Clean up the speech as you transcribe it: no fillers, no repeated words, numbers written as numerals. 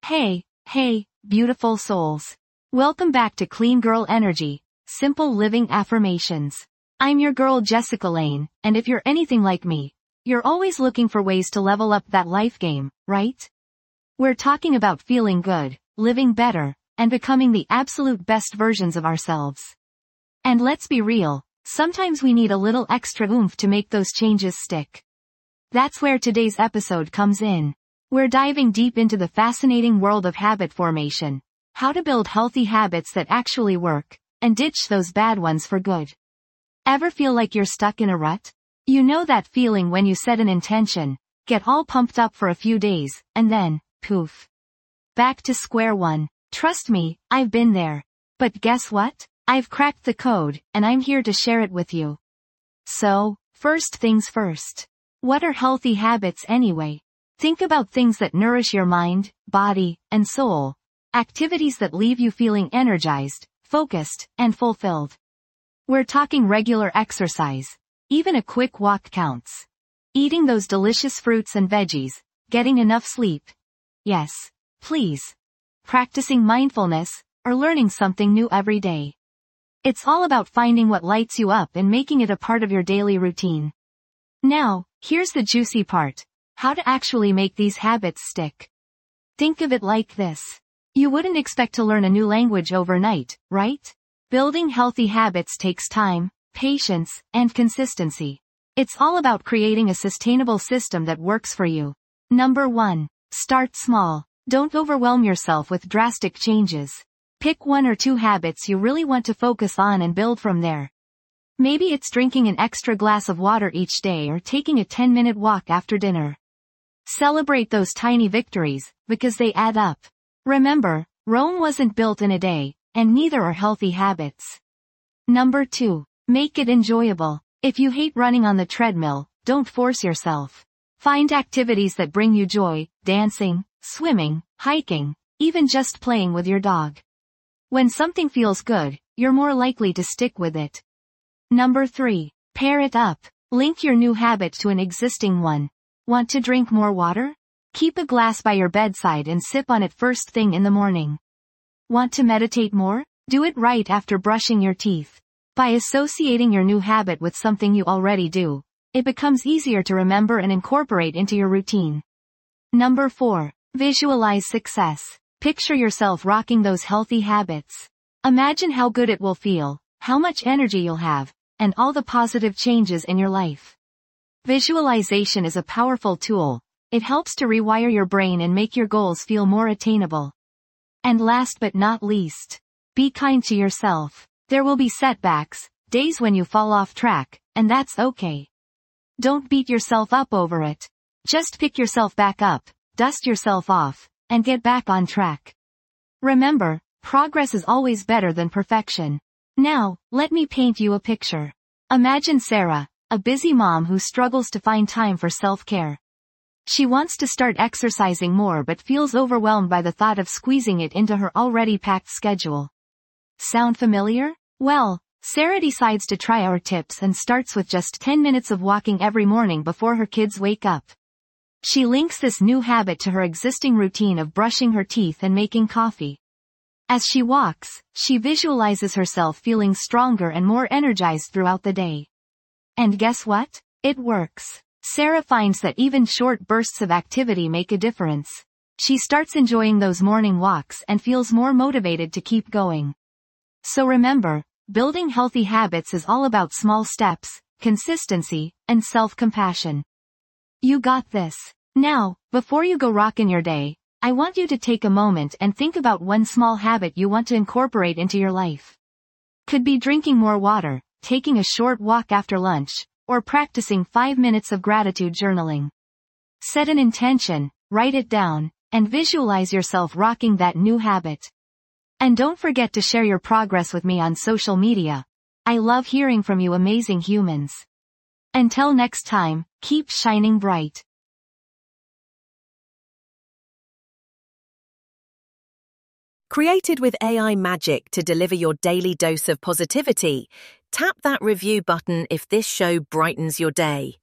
Hey, beautiful souls. Welcome back to Clean Girl Energy, Simple Living Affirmations. I'm your girl Jessica Lane, and if you're anything like me, you're always looking for ways to level up that life game, right? We're talking about feeling good, living better, and becoming the absolute best versions of ourselves. And let's be real, sometimes we need a little extra oomph to make those changes stick. That's where today's episode comes in. We're diving deep into the fascinating world of habit formation, how to build healthy habits that actually work, and ditch those bad ones for good. Ever feel like you're stuck in a rut? You know that feeling when you set an intention, get all pumped up for a few days, and then, poof. Back to square one. Trust me, I've been there. But guess what? I've cracked the code, and I'm here to share it with you. So, first things first. What are healthy habits anyway? Think about things that nourish your mind, body, and soul. Activities that leave you feeling energized, focused, and fulfilled. We're talking regular exercise. Even a quick walk counts. Eating those delicious fruits and veggies. Getting enough sleep. Yes, please. Practicing mindfulness, or learning something new every day. It's all about finding what lights you up and making it a part of your daily routine. Now, here's the juicy part. How to actually make these habits stick. Think of it like this. You wouldn't expect to learn a new language overnight, right? Building healthy habits takes time, patience, and consistency. It's all about creating a sustainable system that works for you. Number 1. Start small. Don't overwhelm yourself with drastic changes. Pick 1 or 2 habits you really want to focus on and build from there. Maybe it's drinking an extra glass of water each day or taking a 10-minute walk after dinner. Celebrate those tiny victories, because they add up. Remember, Rome wasn't built in a day, and neither are healthy habits. Number 2. Make it enjoyable. If you hate running on the treadmill, don't force yourself. Find activities that bring you joy, dancing, swimming, hiking, even just playing with your dog. When something feels good, you're more likely to stick with it. Number 3. Pair it up. Link your new habit to an existing one. Want to drink more water? Keep a glass by your bedside and sip on it first thing in the morning. Want to meditate more? Do it right after brushing your teeth. By associating your new habit with something you already do, it becomes easier to remember and incorporate into your routine. Number 4. Visualize success. Picture yourself rocking those healthy habits. Imagine how good it will feel, how much energy you'll have, and all the positive changes in your life. Visualization is a powerful tool. It helps to rewire your brain and make your goals feel more attainable. And last but not least, be kind to yourself. There will be setbacks, days when you fall off track, and that's okay. Don't beat yourself up over it. Just pick yourself back up, dust yourself off, and get back on track. Remember, progress is always better than perfection. Now, let me paint you a picture. Imagine Sarah, a busy mom who struggles to find time for self-care. She wants to start exercising more but feels overwhelmed by the thought of squeezing it into her already packed schedule. Sound familiar? Well, Sarah decides to try our tips and starts with just 10 minutes of walking every morning before her kids wake up. She links this new habit to her existing routine of brushing her teeth and making coffee. As she walks, she visualizes herself feeling stronger and more energized throughout the day. And guess what? It works. Sarah finds that even short bursts of activity make a difference. She starts enjoying those morning walks and feels more motivated to keep going. So remember, building healthy habits is all about small steps, consistency, and self-compassion. You got this. Now, before you go rockin' your day, I want you to take a moment and think about one small habit you want to incorporate into your life. Could be drinking more water, taking a short walk after lunch, or practicing 5 minutes of gratitude journaling. Set an intention, write it down, and visualize yourself rocking that new habit. And don't forget to share your progress with me on social media. I love hearing from you amazing humans. Until next time, keep shining bright. Created with AI magic to deliver your daily dose of positivity, tap that review button if this show brightens your day.